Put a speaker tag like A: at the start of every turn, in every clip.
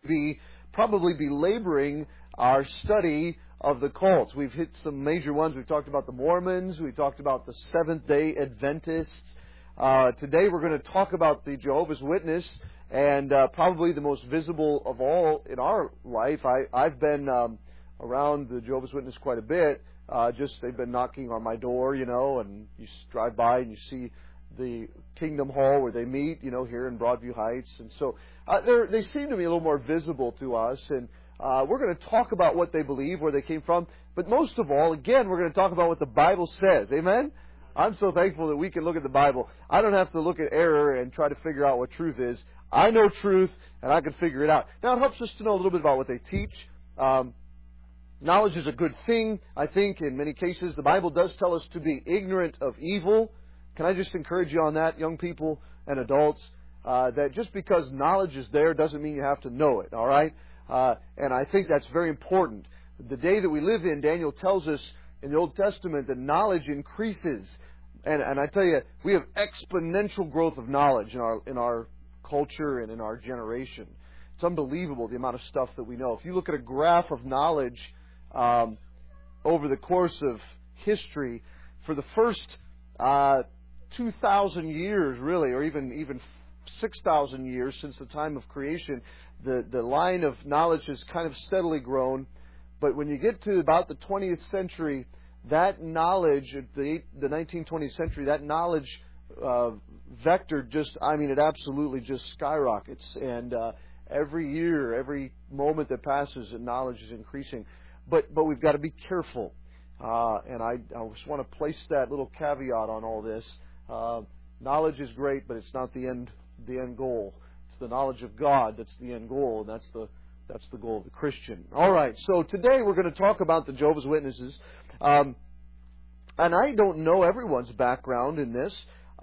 A: be probably belaboring our study of the cults. We've hit some major ones. We've talked about the Mormons. We talked about the Seventh-day Adventists. Today we're going to talk about the Jehovah's Witness, and probably the most visible of all in our life. I've been around the Jehovah's Witness quite a bit. They've been knocking on my door, and you drive by and you see the Kingdom Hall where they meet, here in Broadview Heights. And so they seem to be a little more visible to us. And we're going to talk about what they believe, where they came from. But most of all, again, we're going to talk about what the Bible says. Amen? I'm so thankful that we can look at the Bible. I don't have to look at error and try to figure out what truth is. I know truth, and I can figure it out. Now, it helps us to know a little bit about what they teach. Knowledge is a good thing, I think, in many cases. The Bible does tell us to be ignorant of evil. Can I just encourage you on that, young people and adults, that just because knowledge is there doesn't mean you have to know it, all right? And I think that's very important. The day that we live in, Daniel tells us in the Old Testament that knowledge increases. And I tell you, we have exponential growth of knowledge in our culture and in our generation. It's unbelievable the amount of stuff that we know. If you look at a graph of knowledge over the course of history, for the first 2,000 years, really, or even 6,000 years since the time of creation, the line of knowledge has kind of steadily grown. But when you get to about the 20th century, that knowledge, the 19th, 20th century, that knowledge vector it absolutely just skyrockets. And every year, every moment that passes, the knowledge is increasing. But we've got to be careful. And I just want to place that little caveat on all this. Knowledge is great, but it's not the end goal. It's the knowledge of God that's the end goal, and that's the goal of the Christian. All right, so today we're going to talk about the Jehovah's Witnesses. And I don't know everyone's background in this.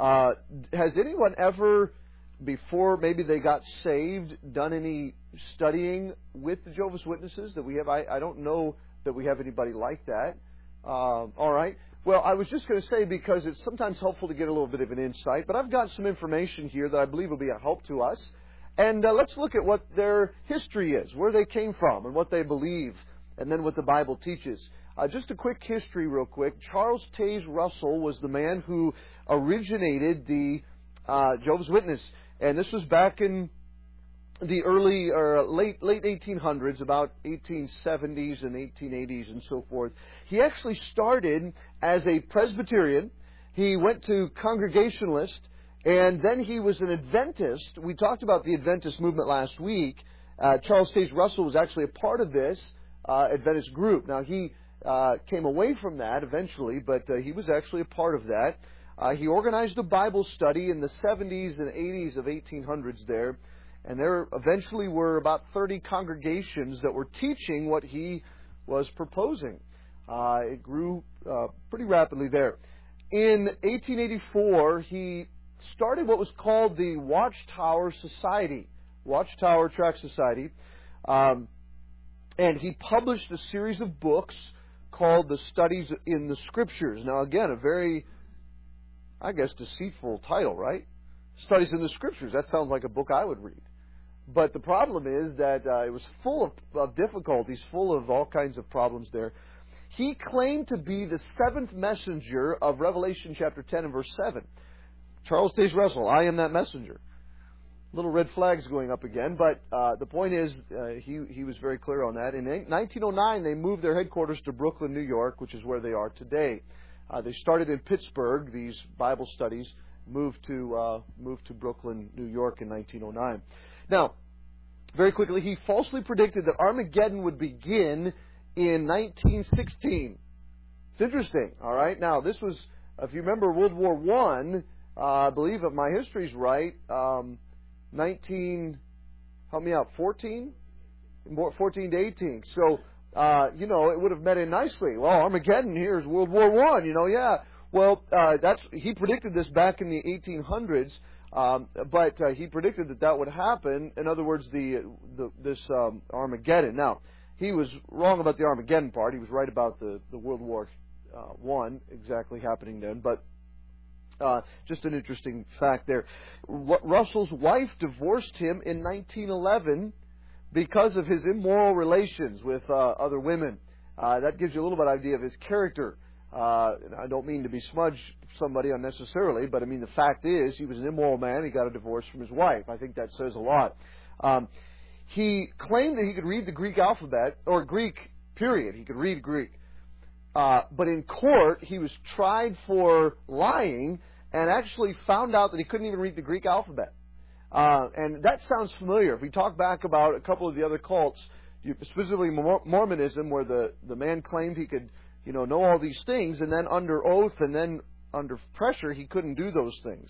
A: Has anyone ever, before maybe they got saved, done any studying with the Jehovah's Witnesses that we have? I don't know that we have anybody like that. All right. Well, I was just going to say, because it's sometimes helpful to get a little bit of an insight, but I've got some information here that I believe will be a help to us. And let's look at what their history is, where they came from, and what they believe, and then what the Bible teaches. Just a quick history real quick. Charles Taze Russell was the man who originated the Jehovah's Witness. And this was back in the early or late 1800s, about 1870s and 1880s and so forth. He actually started as a Presbyterian. He went to Congregationalist, and then he was an Adventist. We talked about the Adventist movement last week. Charles Taze Russell was actually a part of this Adventist group. Now, he came away from that eventually, but he was actually a part of that. He organized a Bible study in the 70s and 80s of 1800s there, and there eventually were about 30 congregations that were teaching what he was proposing. It grew pretty rapidly there. In 1884, he started what was called the Watchtower Society, Watchtower Tract Society, and he published a series of books called the Studies in the Scriptures. Now, again, a very, I guess, deceitful title, right? Studies in the Scriptures. That sounds like a book I would read. But the problem is that it was full of difficulties, full of all kinds of problems there. He claimed to be the seventh messenger of Revelation chapter 10 and verse 7. Charles Taze Russell, I am that messenger. Little red flags going up again, but the point is he was very clear on that. In 1909, they moved their headquarters to Brooklyn, New York, which is where they are today. They started in Pittsburgh, these Bible studies, moved to Brooklyn, New York in 1909. Now, very quickly, he falsely predicted that Armageddon would begin in 1916. It's interesting, all right? Now, this was, if you remember World War I believe if my history's right, 14 to 18. So, it would have met in nicely. Well, Armageddon here is World War I, yeah. Well, he predicted this back in the 1800s, but he predicted that would happen. In other words, this Armageddon. Now, he was wrong about the Armageddon part. He was right about the World War I exactly happening then. But just an interesting fact there. Russell's wife divorced him in 1911 because of his immoral relations with other women. That gives you a little bit of idea of his character. I don't mean to besmudge somebody unnecessarily, but I mean the fact is he was an immoral man. He got a divorce from his wife. I think that says a lot. He claimed that he could read the Greek alphabet, or Greek, period. He could read Greek. But in court, he was tried for lying and actually found out that he couldn't even read the Greek alphabet. And that sounds familiar. If we talk back about a couple of the other cults, specifically Mormonism, where the man claimed he could, know all these things, and then under oath and then under pressure, he couldn't do those things.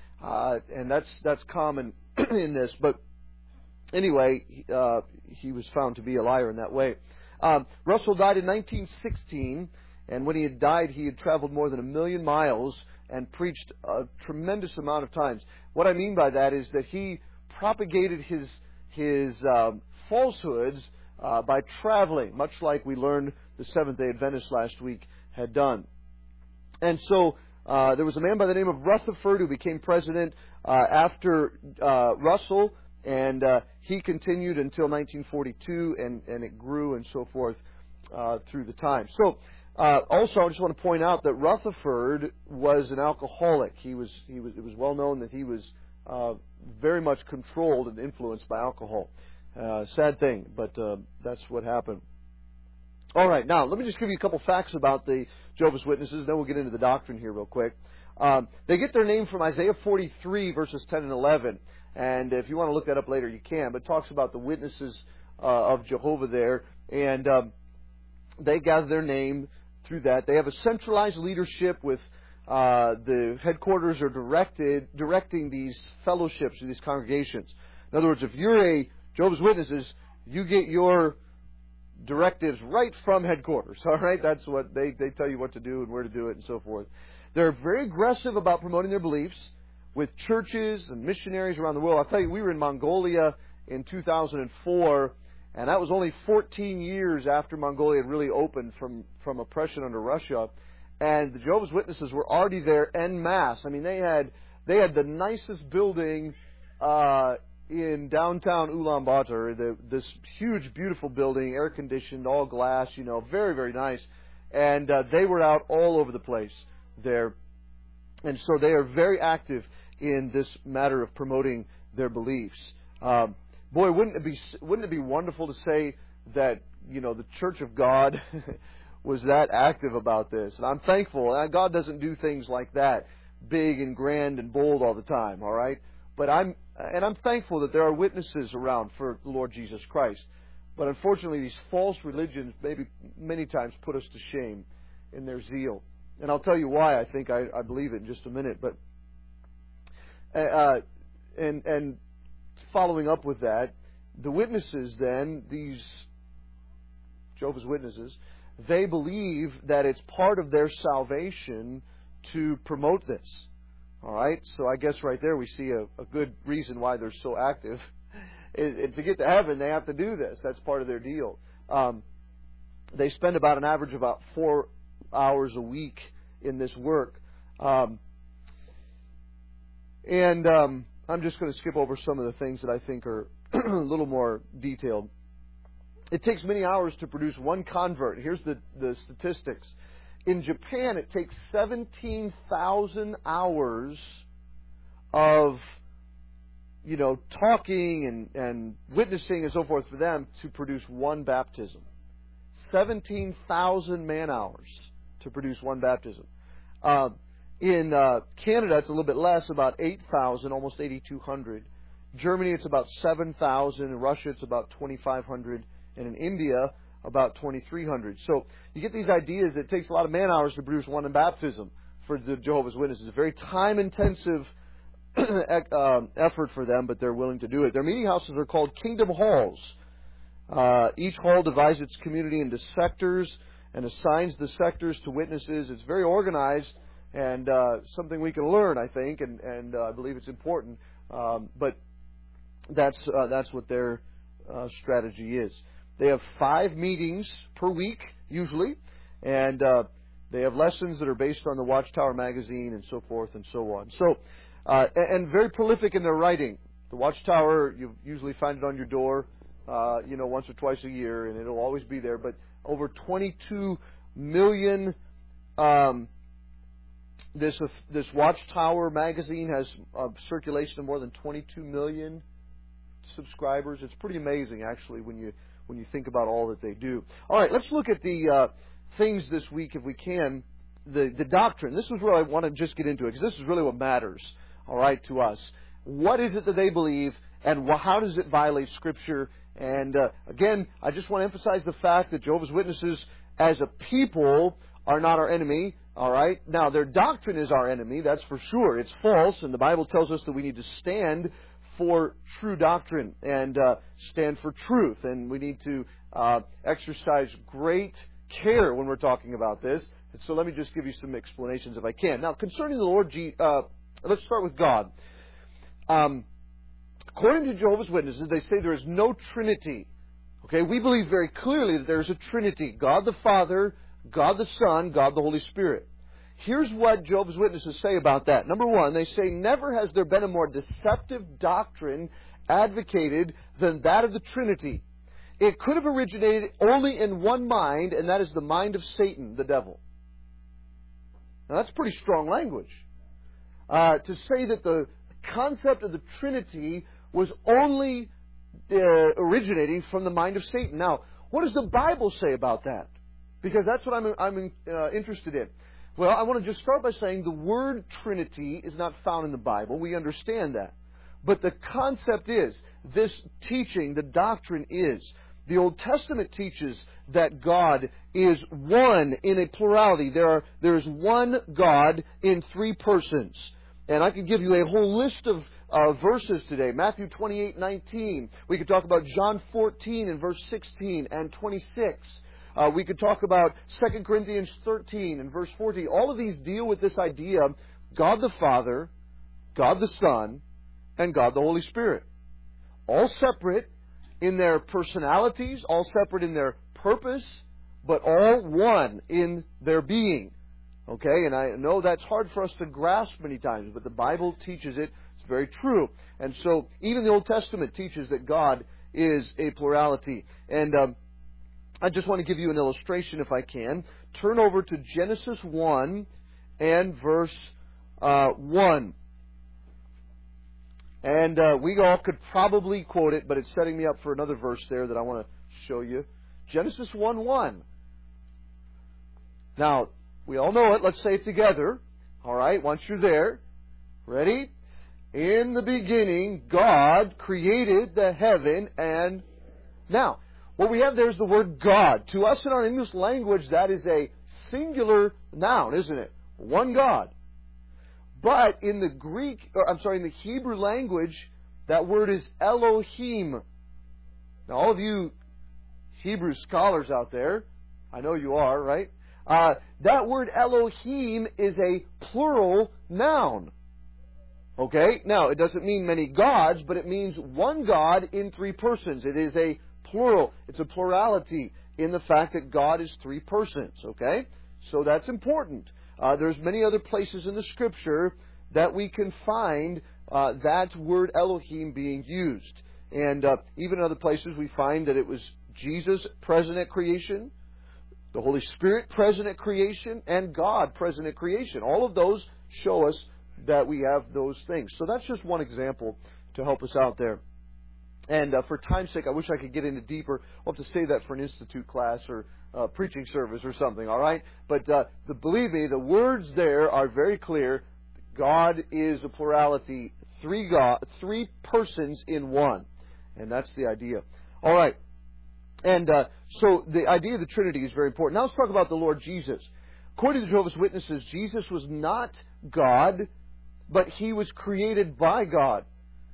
A: And that's common in this. But anyway, he was found to be a liar in that way. Russell died in 1916, and when he had died, he had traveled more than 1 million miles and preached a tremendous amount of times. What I mean by that is that he propagated his falsehoods by traveling, much like we learned the Seventh-day Adventists last week had done. And so there was a man by the name of Rutherford who became president after Russell, and he continued until 1942, and it grew and so forth through the time. So, also, I just want to point out that Rutherford was an alcoholic. It was well known that he was very much controlled and influenced by alcohol. Sad thing, but that's what happened. All right, now let me just give you a couple facts about the Jehovah's Witnesses, then we'll get into the doctrine here real quick. They get their name from Isaiah 43, verses 10 and 11. And if you want to look that up later, you can. But it talks about the witnesses of Jehovah there. And they gather their name through that. They have a centralized leadership with the headquarters are directing these fellowships or these congregations. In other words, if you're a Jehovah's Witnesses, you get your directives right from headquarters. All right? That's what they tell you what to do and where to do it and so forth. They're very aggressive about promoting their beliefs with churches and missionaries around the world. I'll tell you, we were in Mongolia in 2004, and that was only 14 years after Mongolia had really opened from oppression under Russia. And the Jehovah's Witnesses were already there en masse. I mean, they had the nicest building in downtown Ulaanbaatar. This huge, beautiful building, air conditioned, all glass. Very, very nice. And they were out all over the place there, and so they are very active in this matter of promoting their beliefs. Boy, wouldn't it be wonderful to say that the Church of God was that active about this? And I'm thankful. God doesn't do things like that, big and grand and bold all the time. All right, but I'm thankful that there are witnesses around for the Lord Jesus Christ. But unfortunately, these false religions maybe many times put us to shame in their zeal. And I'll tell you why I think I believe it in just a minute. But and following up with that, the witnesses then, these Jehovah's Witnesses, they believe that it's part of their salvation to promote this. All right? So I guess right there we see a good reason why they're so active. To get to heaven, they have to do this. That's part of their deal. They spend about an average of about 4 hours a week in this work. I'm just going to skip over some of the things that I think are a little more detailed. It takes many hours to produce one convert. Here's the statistics. In Japan, it takes 17,000 hours of talking and witnessing and so forth for them to produce one baptism. 17,000 man-hours to produce one baptism. In Canada, it's a little bit less, about 8,000, almost 8,200. Germany, it's about 7,000. In Russia, it's about 2,500. And in India, about 2,300. So you get these ideas that it takes a lot of man-hours to produce one baptism for the Jehovah's Witnesses. It's a very time-intensive effort for them, but they're willing to do it. Their meeting houses are called Kingdom Halls. Each hall divides its community into sectors and assigns the sectors to witnesses. It's very organized and something we can learn, I think, and I believe it's important. But that's what their strategy is. They have 5 meetings per week, usually, and they have lessons that are based on the Watchtower magazine and so forth and so on. So, and very prolific in their writing. The Watchtower, you usually find it on your door. once or twice a year, and it'll always be there. But over 22 million. This Watchtower magazine has a circulation of more than 22 million subscribers. It's pretty amazing, actually, when you think about all that they do. All right, let's look at the things this week, if we can. The doctrine. This is where I want to just get into it, because this is really what matters, all right, to us. What is it that they believe, and how does it violate Scripture? And again, I just want to emphasize the fact that Jehovah's Witnesses, as a people, are not our enemy. All right? Now, their doctrine is our enemy, that's for sure. It's false, and the Bible tells us that we need to stand for true doctrine and stand for truth. And we need to exercise great care when we're talking about this. And so let me just give you some explanations if I can. Now, concerning the Lord, let's start with God. According to Jehovah's Witnesses, they say there is no Trinity. Okay? We believe very clearly that there is a Trinity. God the Father, God the Son, God the Holy Spirit. Here's what Jehovah's Witnesses say about that. Number one, they say, never has there been a more deceptive doctrine advocated than that of the Trinity. It could have originated only in one mind, and that is the mind of Satan, the devil. Now, that's pretty strong language. To say that the concept of the Trinity was only originating from the mind of Satan. Now, what does the Bible say about that? Because that's what I'm interested in. Well, I want to just start by saying the word Trinity is not found in the Bible. We understand that. But the concept is, this teaching, the doctrine is, the Old Testament teaches that God is one in a plurality. There is one God in three persons. And I could give you a whole list of verses today. Matthew 28:19. We could talk about John 14 and verse 16 and 26. We could talk about 2 Corinthians 13 and verse 14. All of these deal with this idea of God the Father, God the Son, and God the Holy Spirit. All separate in their personalities, all separate in their purpose, but all one in their being. Okay, and I know that's hard for us to grasp many times, but the Bible teaches it. It's very true. And so even the Old Testament teaches that God is a plurality. And I just want to give you an illustration if I can. Turn over to Genesis 1 and verse 1. And we all could probably quote it, but it's setting me up for another verse there that I want to show you. Genesis 1:1. Now, we all know it. Let's say it together. All right, once you're there. Ready? In the beginning, God created the heaven and... Now, what we have there is the word God. To us in our English language, that is a singular noun, isn't it? One God. But in the in the Hebrew language, that word is Elohim. Now, all of you Hebrew scholars out there, I know you are, right? That word Elohim is a plural noun. Okay? Now, it doesn't mean many gods, but it means one God in three persons. It is a plural. It's a plurality in the fact that God is three persons. Okay? So that's important. There's many other places in the Scripture that we can find that word Elohim being used. And even in other places we find that it was Jesus present at creation, the Holy Spirit present at creation, and God present at creation. All of those show us that we have those things. So that's just one example to help us out there. And for time's sake, I wish I could get into deeper. I'll have to say that for an institute class or preaching service or something, all right? But believe me, the words there are very clear. God is a plurality, three persons in one. And that's the idea. All right. And so the idea of the Trinity is very important. Now let's talk about the Lord Jesus. According to Jehovah's Witnesses, Jesus was not God, but He was created by God.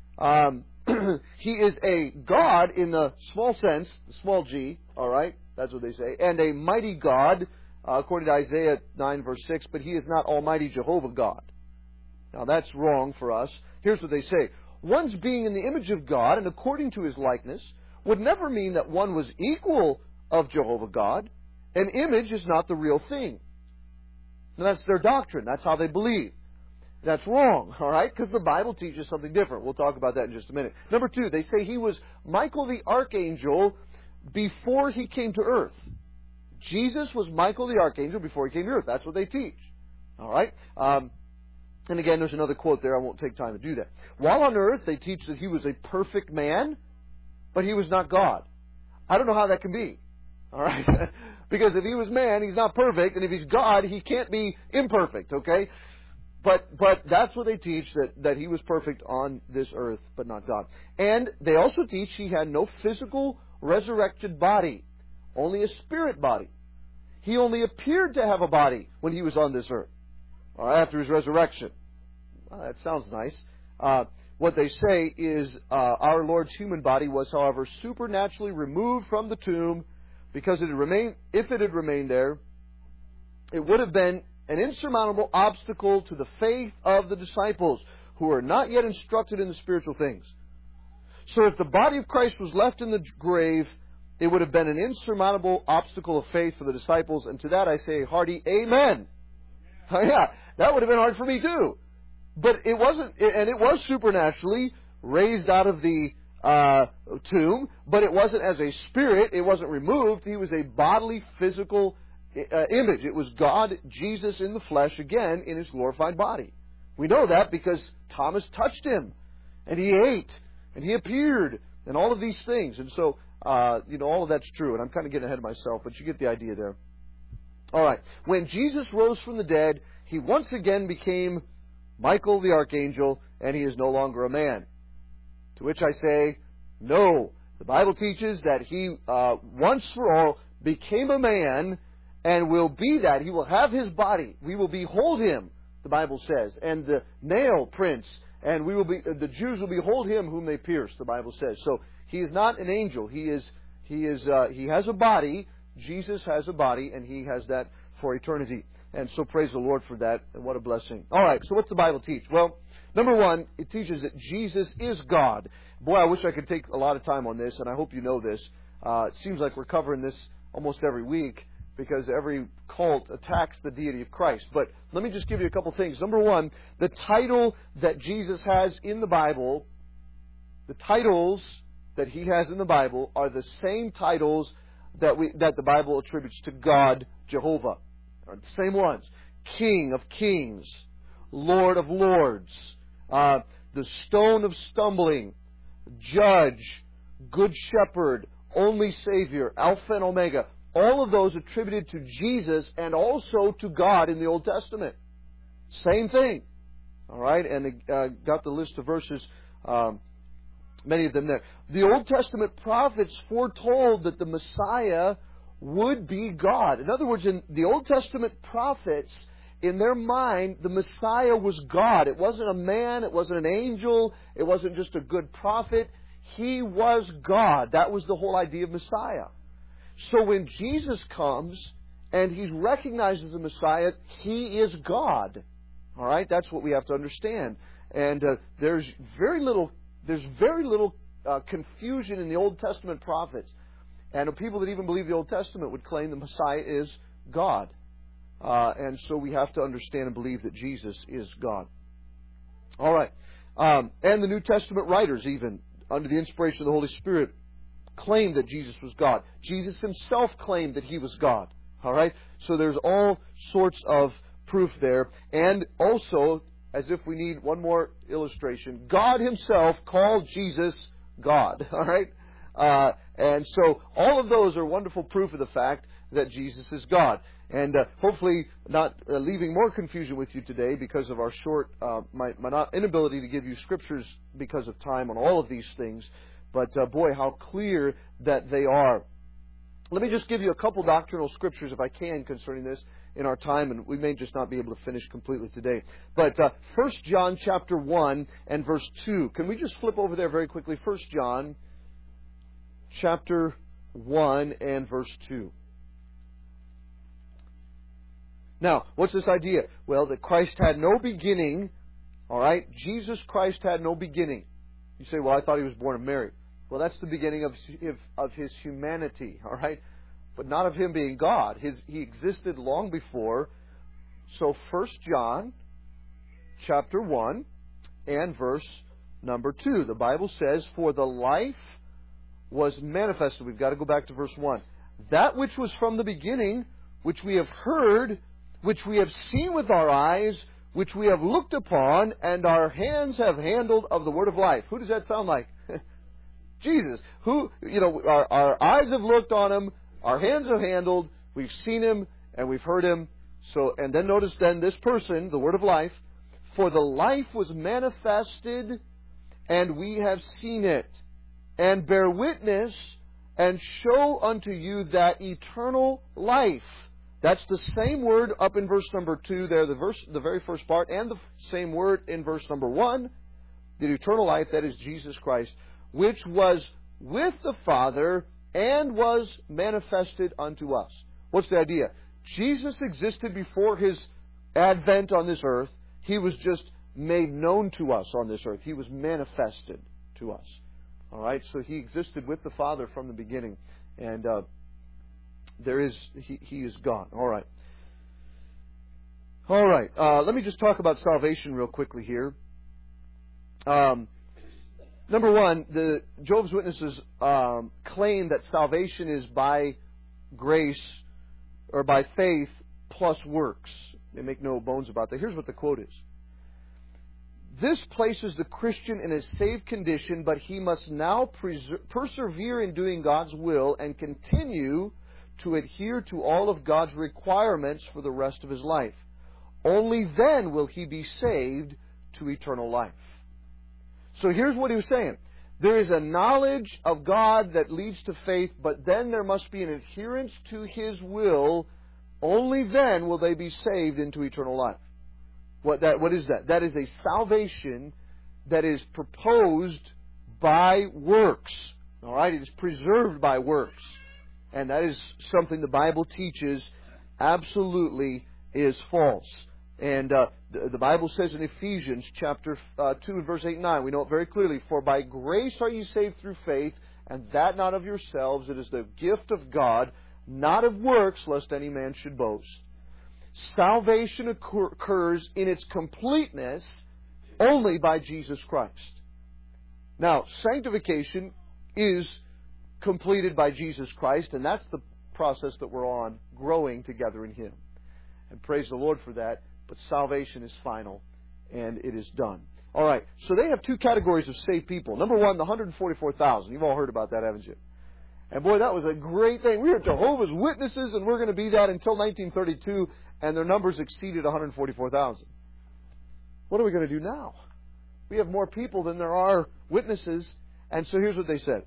A: He is a God in the small sense, the small g, all right? That's what they say. And a mighty God, according to Isaiah 9, verse 6, but He is not Almighty Jehovah God. Now that's wrong for us. Here's what they say. One's being in the image of God and according to His likeness would never mean that one was equal of Jehovah God. An image is not the real thing. Now that's their doctrine. That's how they believe. That's wrong, all right? Because the Bible teaches something different. We'll talk about that in just a minute. Number 2, they say he was Michael the archangel before he came to earth. Jesus was Michael the archangel before he came to earth. That's what they teach, all right? And again, there's another quote there. I won't take time to do that. While on earth, they teach that he was a perfect man, but he was not God. I don't know how that can be, all right? Because if he was man, he's not perfect, and if he's God, he can't be imperfect, okay? But that's what they teach, that he was perfect on this earth, but not God. And they also teach he had no physical resurrected body, only a spirit body. He only appeared to have a body when he was on this earth, or after his resurrection. Well, that sounds nice. What they say is our Lord's human body was, however, supernaturally removed from the tomb, because if it had remained there, it would have been an insurmountable obstacle to the faith of the disciples, who are not yet instructed in the spiritual things. So if the body of Christ was left in the grave, it would have been an insurmountable obstacle of faith for the disciples. And to that I say a hearty amen. Oh, yeah, that would have been hard for me too. But it wasn't, and it was supernaturally raised out of the tomb, but it wasn't as a spirit. It wasn't removed. He was a bodily, physical image. It was God, Jesus in the flesh, again, in his glorified body. We know that because Thomas touched him, and he ate, and he appeared, and all of these things. And so, all of that's true, and I'm kind of getting ahead of myself, but you get the idea there. All right. When Jesus rose from the dead, he once again became Michael the archangel, and he is no longer a man. To which I say, no. The Bible teaches that he, once for all, became a man, and will be that. He will have his body. We will behold him, the Bible says, and the nail prints, and the Jews will behold him whom they pierced, the Bible says. So he is not an angel. He has a body. Jesus has a body, and he has that for eternity. And so praise the Lord for that, and what a blessing. All right, so what's the Bible teach? Well, number 1, it teaches that Jesus is God. Boy, I wish I could take a lot of time on this, and I hope you know this. It seems like we're covering this almost every week, because every cult attacks the deity of Christ. But let me just give you a couple things. Number 1, the title that Jesus has in the Bible, the titles that he has in the Bible are the same titles that the Bible attributes to God, Jehovah. Are the same ones. King of kings, Lord of lords, the stone of stumbling, Judge, Good Shepherd, Only Savior, Alpha and Omega. All of those attributed to Jesus and also to God in the Old Testament. Same thing. All right? And got the list of verses, many of them there. The Old Testament prophets foretold that the Messiah would be God. In other words, in the Old Testament prophets, in their mind, the Messiah was God. It wasn't a man. It wasn't an angel. It wasn't just a good prophet. He was God. That was the whole idea of Messiah. So when Jesus comes and he's recognized as the Messiah, he is God. All right, that's what we have to understand. And there's very little confusion in the Old Testament prophets, and people that even believe the Old Testament would claim the Messiah is God. And so we have to understand and believe that Jesus is God. All right, and the New Testament writers, even under the inspiration of the Holy Spirit, claimed that Jesus was God. Jesus himself claimed that he was God. All right? So there's all sorts of proof there. And also, as if we need one more illustration, God himself called Jesus God. All right? And so all of those are wonderful proof of the fact that Jesus is God. And hopefully not leaving more confusion with you today because of our my inability to give you scriptures because of time on all of these things. But boy, how clear that they are. Let me just give you a couple doctrinal scriptures, if I can, concerning this in our time, and we may just not be able to finish completely today. But 1 John chapter 1 and verse 2. Can we just flip over there very quickly? 1 John chapter 1 and verse 2. Now, what's this idea? Well, that Christ had no beginning. All right? Jesus Christ had no beginning. You say, well, I thought he was born of Mary. Well, that's the beginning of his humanity, all right? But not of him being God. He existed long before. So 1 John chapter 1 and verse number 2. The Bible says, "For the life was manifested." We've got to go back to verse 1. "That which was from the beginning, which we have heard, which we have seen with our eyes, which we have looked upon, and our hands have handled of the word of life." Who does that sound like? Jesus. Who, our eyes have looked on Him, our hands have handled, we've seen Him, and we've heard Him. So, and then notice then this person, the word of life, "For the life was manifested, and we have seen it, and bear witness, and show unto you that eternal life." That's the same word up in verse number 2 there, the very first part, and the same word in verse number 1. The eternal life, that is Jesus Christ, which was with the Father and was manifested unto us. What's the idea? Jesus existed before His advent on this earth. He was just made known to us on this earth. He was manifested to us. All right, so He existed with the Father from the beginning, and He is God. All right. All right. Let me just talk about salvation real quickly here. Number one, the Jehovah's Witnesses claim that salvation is by grace or by faith plus works. They make no bones about that. Here's what the quote is. "This places the Christian in a saved condition, but he must now persevere in doing God's will and continue to adhere to all of God's requirements for the rest of his life. Only then will he be saved to eternal life." So here's what he was saying. There is a knowledge of God that leads to faith, but then there must be an adherence to His will. Only then will they be saved into eternal life. What is that? That is a salvation that is proposed by works. All right? It is preserved by works. And that is something the Bible teaches absolutely is false. And the Bible says in Ephesians chapter 2 and verse 8 and 9, we know it very clearly, "For by grace are you saved through faith, and that not of yourselves. It is the gift of God, not of works, lest any man should boast." Salvation occurs in its completeness only by Jesus Christ. Now, sanctification is completed by Jesus Christ, and that's the process that we're on, growing together in Him. And praise the Lord for that. But salvation is final, and it is done. All right, so they have two categories of saved people. Number one, the 144,000. You've all heard about that, haven't you? And boy, that was a great thing. We were Jehovah's Witnesses, and we're going to be that until 1932, and their numbers exceeded 144,000. What are we going to do now? We have more people than there are witnesses, and so here's what they said.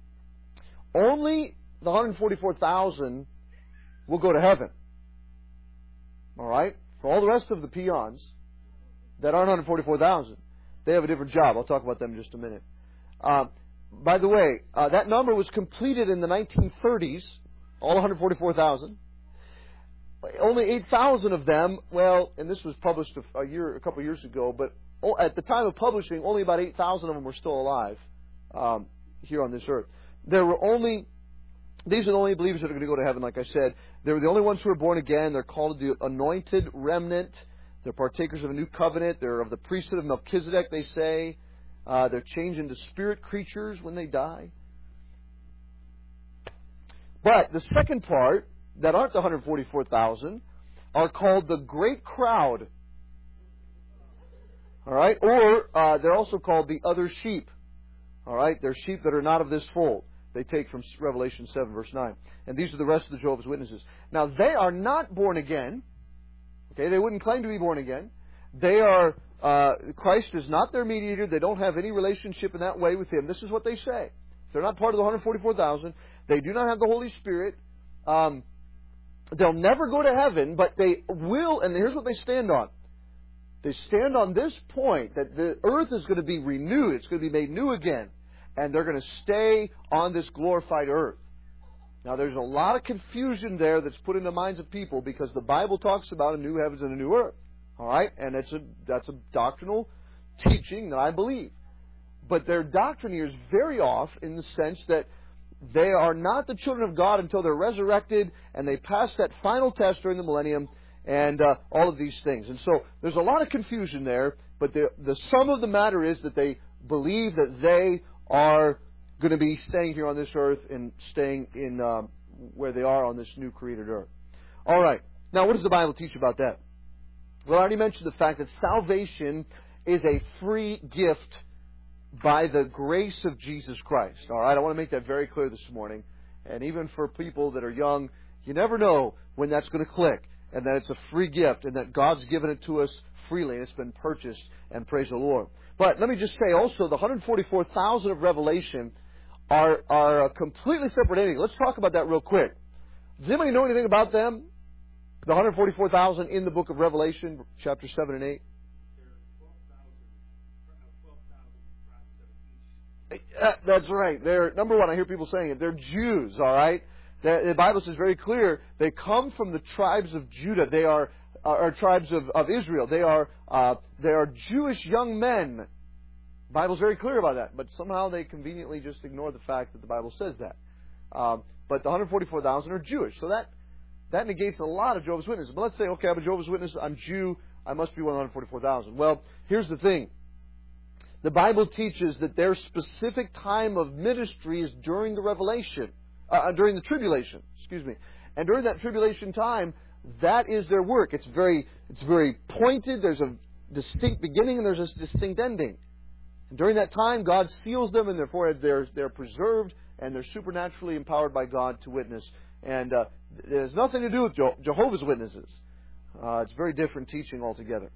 A: Only the 144,000 will go to heaven. All right? For all the rest of the peons that aren't 144,000, they have a different job. I'll talk about them in just a minute. By the way, that number was completed in the 1930s, all 144,000. Only 8,000 of them, and this was published a couple years ago, but at the time of publishing, only about 8,000 of them were still alive here on this earth. These are the only believers that are going to go to heaven, like I said. They're the only ones who are born again. They're called the anointed remnant. They're partakers of a new covenant. They're of the priesthood of Melchizedek, they say. They're changed into spirit creatures when they die. But the second part, that aren't the 144,000, are called the great crowd. All right? Or they're also called the other sheep. All right? They're sheep that are not of this fold. They take from Revelation 7, verse 9. And these are the rest of the Jehovah's Witnesses. Now, they are not born again. Okay? They wouldn't claim to be born again. They are, Christ is not their mediator. They don't have any relationship in that way with Him. This is what they say. They're not part of the 144,000. They do not have the Holy Spirit. They'll never go to heaven, but they will, and here's what they stand on. They stand on this point, that the earth is going to be renewed. It's going to be made new again. And they're going to stay on this glorified earth. Now, there's a lot of confusion there that's put in the minds of people because the Bible talks about a new heavens and a new earth. All right? And that's a doctrinal teaching that I believe. But their doctrine here is very off in the sense that they are not the children of God until they're resurrected and they pass that final test during the millennium. and all of these things. And so there's a lot of confusion there, but the sum of the matter is that they believe that they are going to be staying here on this earth and staying in where they are on this new created earth. All right. Now, what does the Bible teach about that? Well, I already mentioned the fact that salvation is a free gift by the grace of Jesus Christ. All right, I want to make that very clear this morning. And even for people that are young, you never know when that's going to click, and that it's a free gift, and that God's given it to us freely, and it's been purchased, and praise the Lord. But let me just say also, the 144,000 of Revelation are a completely separate entity. Let's talk about that real quick. Does anybody know anything about them? The 144,000 in the book of Revelation, chapter 7 and 8? That's right. They're, number one, I hear people saying it, they're Jews, all right? The Bible says very clear, they come from the tribes of Judah. They are tribes of Israel. They are Jewish young men. The Bible's very clear about that, but somehow they conveniently just ignore the fact that the Bible says that. But the 144,000 are Jewish, so that negates a lot of Jehovah's Witnesses. But let's say, okay, I'm a Jehovah's Witness, I'm Jew, I must be one of the 144,000. Well, here's the thing. The Bible teaches that their specific time of ministry is during the during the tribulation, And during that tribulation time, that is their work. It's very pointed. There's a distinct beginning and there's a distinct ending. And during that time, God seals them in their foreheads. They're preserved and they're supernaturally empowered by God to witness. And it has nothing to do with Jehovah's Witnesses. It's very different teaching altogether.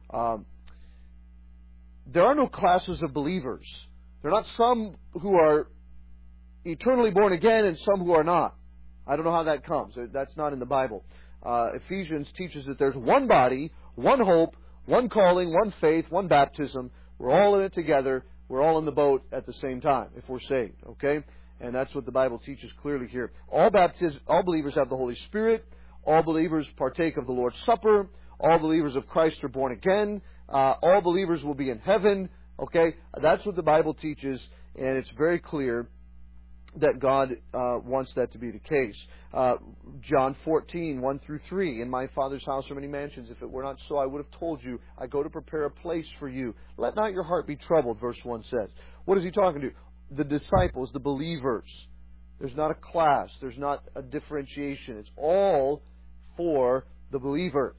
A: There are no classes of believers. There are not some who are eternally born again and some who are not. I don't know how that comes. That's not in the Bible. Ephesians teaches that there's one body, one hope, one calling, one faith, one baptism. We're all in it together. We're all in the boat at the same time if we're saved. Okay? And that's what the Bible teaches clearly here. All believers have the Holy Spirit. All believers partake of the Lord's Supper. All believers of Christ are born again. All believers will be in heaven. Okay? That's what the Bible teaches, and it's very clear that God wants that to be the case. John 14, 1 through 3. In my Father's house are many mansions. If it were not so, I would have told you. I go to prepare a place for you. Let not your heart be troubled, verse 1 says. What is he talking to? The disciples, the believers. There's not a class. There's not a differentiation. It's all for the believer.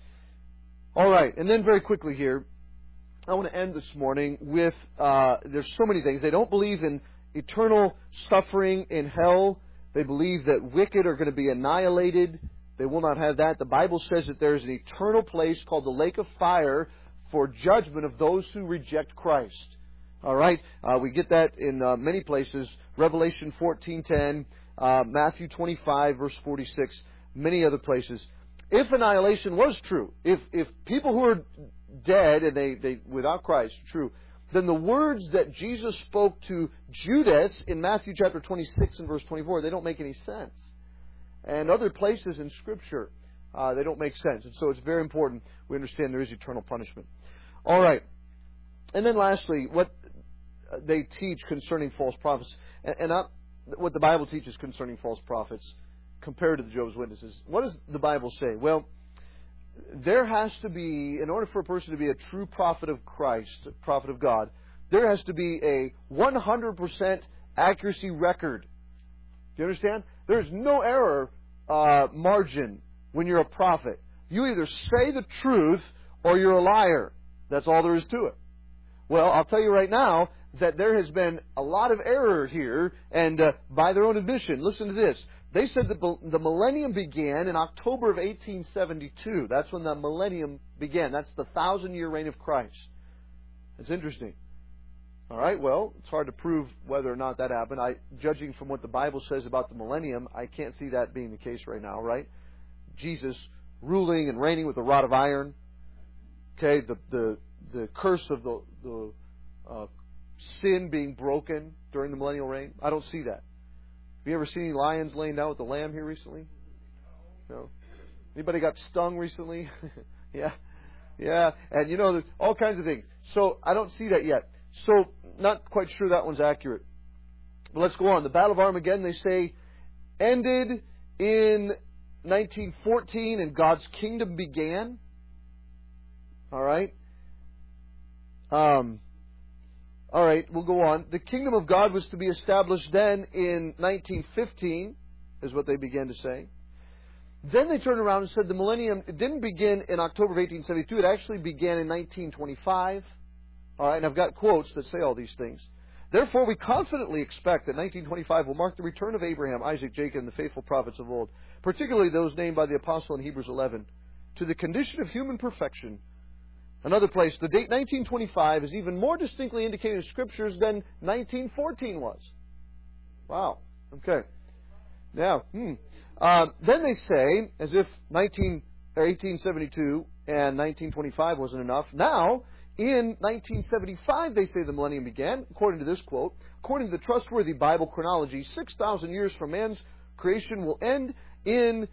A: All right, and then very quickly here, I want to end this morning with, there's so many things. They don't believe in eternal suffering in hell. They believe that wicked are going to be annihilated. They will not have that. The Bible says that there is an eternal place called the lake of fire for judgment of those who reject Christ. All right, we get that in many places. Revelation 14:10, Matthew 25, verse 46, many other places. If annihilation was true, if people who are dead and they without Christ are true, then the words that Jesus spoke to Judas in Matthew chapter 26 and verse 24, they don't make any sense. And other places in Scripture, they don't make sense. And so it's very important we understand there is eternal punishment. All right. And then lastly, what they teach concerning false prophets, and what the Bible teaches concerning false prophets compared to the Jehovah's Witnesses. What does the Bible say? Well, there has to be, in order for a person to be a true prophet of Christ, a prophet of God, there has to be a 100% accuracy record. Do you understand? There's no error margin when you're a prophet. You either say the truth or you're a liar. That's all there is to it. Well, I'll tell you right now that there has been a lot of error here, and by their own admission, listen to this. They said that the millennium began in October of 1872. That's when the millennium began. That's the 1,000-year reign of Christ. It's interesting. All right, well, it's hard to prove whether or not that happened. Judging from what the Bible says about the millennium, I can't see that being the case right now, right? Jesus ruling and reigning with a rod of iron. Okay, the curse of the sin being broken during the millennial reign. I don't see that. Have you ever seen any lions laying down with the lamb here recently? No. Anybody got stung recently? Yeah. And there's all kinds of things. So I don't see that yet. So not quite sure that one's accurate. But let's go on. The Battle of Armageddon, they say, ended in 1914 and God's kingdom began. All right. All right, we'll go on. The kingdom of God was to be established then in 1915, is what they began to say. Then they turned around and said the millennium, it didn't begin in October of 1872. It actually began in 1925. All right, and I've got quotes that say all these things. Therefore, we confidently expect that 1925 will mark the return of Abraham, Isaac, Jacob, and the faithful prophets of old, particularly those named by the apostle in Hebrews 11, to the condition of human perfection. Another place, the date 1925 is even more distinctly indicated in Scriptures than 1914 was. Wow. Okay. Now, then they say, as if 1872 and 1925 wasn't enough, now, in 1975, they say the millennium began, according to this quote. According to the trustworthy Bible chronology, 6,000 years from man's creation will end in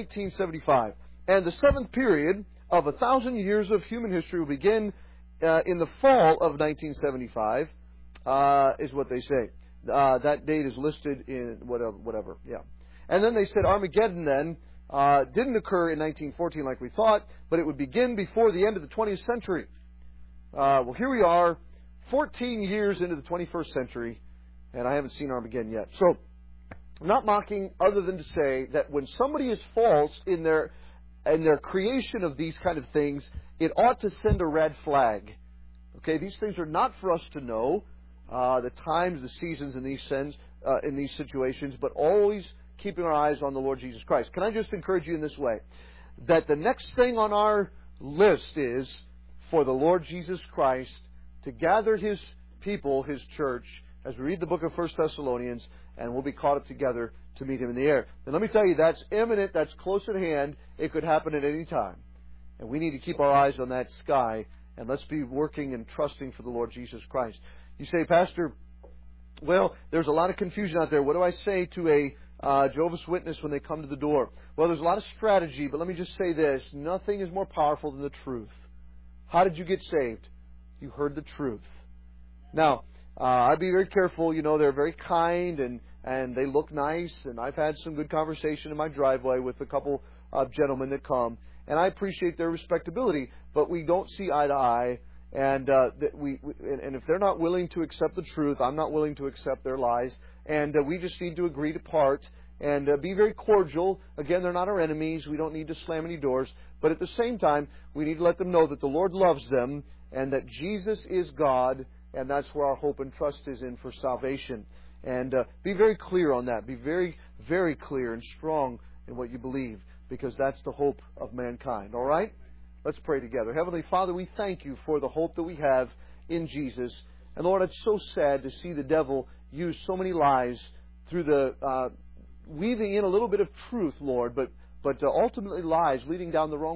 A: 1975. And the seventh period of 1,000 years of human history will begin in the fall of 1975, is what they say. That date is listed in whatever. Yeah. And then they said Armageddon then didn't occur in 1914 like we thought, but it would begin before the end of the 20th century. Well, here we are, 14 years into the 21st century, and I haven't seen Armageddon yet. So, I'm not mocking other than to say that when somebody is false in their creation of these kind of things, it ought to send a red flag. Okay, these things are not for us to know, the times, the seasons in these situations, but always keeping our eyes on the Lord Jesus Christ. Can I just encourage you in this way? That the next thing on our list is for the Lord Jesus Christ to gather His people, His church, as we read the book of 1 Thessalonians, and we'll be caught up together to meet Him in the air. And let me tell you, that's imminent, that's close at hand. It could happen at any time. And we need to keep our eyes on that sky, and let's be working and trusting for the Lord Jesus Christ. You say, Pastor, well, there's a lot of confusion out there. What do I say to a Jehovah's Witness when they come to the door? Well, there's a lot of strategy, but let me just say this. Nothing is more powerful than the truth. How did you get saved? You heard the truth. Now, I'd be very careful. You know, they're very kind and they look nice. And I've had some good conversation in my driveway with a couple of gentlemen that come. And I appreciate their respectability. But we don't see eye to eye. And and if they're not willing to accept the truth, I'm not willing to accept their lies. And we just need to agree to part and be very cordial. Again, they're not our enemies. We don't need to slam any doors. But at the same time, we need to let them know that the Lord loves them and that Jesus is God, and that's where our hope and trust is in for salvation. And be very clear on that. Be very, very clear and strong in what you believe, because that's the hope of mankind. All right? Let's pray together. Heavenly Father, we thank You for the hope that we have in Jesus. And Lord, it's so sad to see the devil use so many lies through the weaving in a little bit of truth, Lord, but ultimately lies leading down the wrong